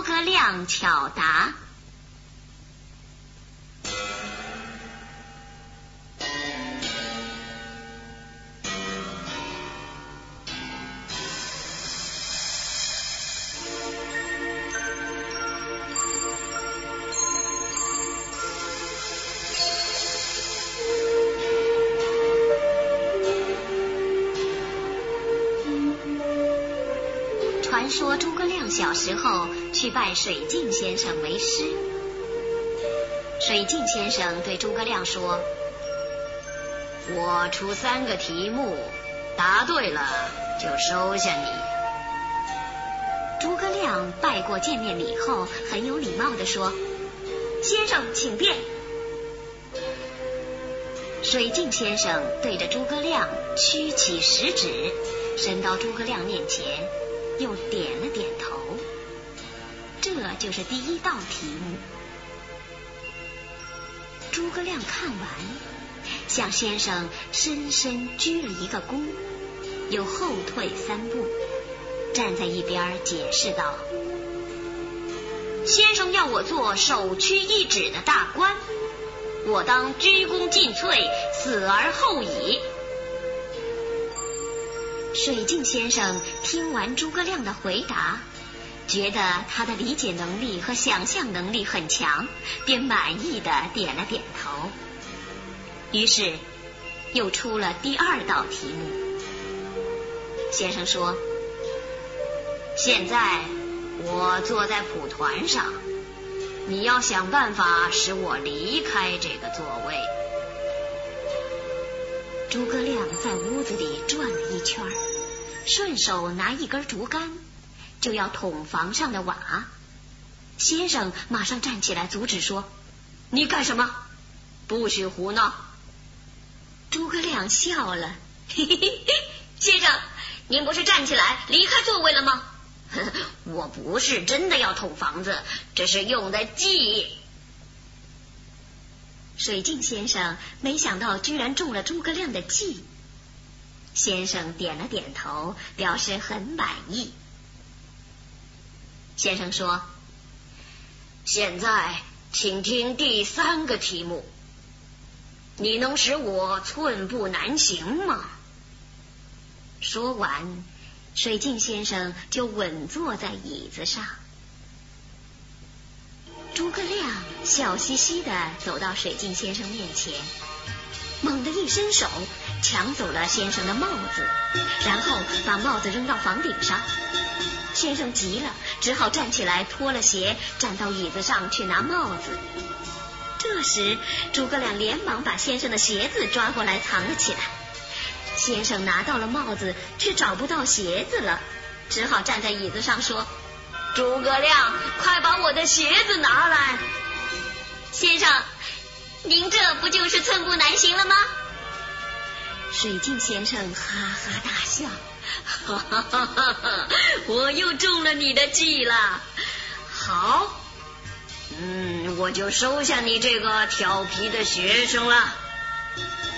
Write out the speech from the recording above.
葛亮巧答。传说诸葛亮小时候去拜水镜先生为师，水镜先生对诸葛亮说：我出3个题目，答对了就收下你。诸葛亮拜过见面礼后，很有礼貌地说：先生请便。水镜先生对着诸葛亮屈起食指，伸到诸葛亮面前，又点了点头。这就是第1道题目。诸葛亮看完，向先生深深鞠了一个躬，又后退3步，站在一边解释道：先生要我做首屈一指的大官，我当鞠躬尽瘁，死而后已。水镜先生听完诸葛亮的回答，觉得他的理解能力和想象能力很强，便满意的点了点头。于是又出了第2道题目。先生说：现在我坐在蒲团上，你要想办法使我离开这个座位。诸葛亮在屋子里转了一圈，顺手拿一根竹竿，就要捅房上的瓦。先生马上站起来阻止说：你干什么？不许胡闹。诸葛亮笑了：嘿嘿嘿，先生，您不是站起来离开座位了吗？我不是真的要捅房子，这是用的计。水镜先生没想到居然中了诸葛亮的计。先生点了点头，表示很满意。先生说：现在请听第3个题目，你能使我寸步难行吗？说完，水镜先生就稳坐在椅子上。诸葛亮笑嘻嘻地走到水镜先生面前，猛地一伸手抢走了先生的帽子，然后把帽子扔到房顶上。先生急了，只好站起来脱了鞋，站到椅子上去拿帽子。这时诸葛亮连忙把先生的鞋子抓过来藏了起来。先生拿到了帽子，却找不到鞋子了，只好站在椅子上说：诸葛亮，快把我的鞋子拿来。先生，您这不就是寸步难行了吗？水镜先生哈哈大笑：哈哈哈哈，我又中了你的计了。好，我就收下你这个调皮的学生了。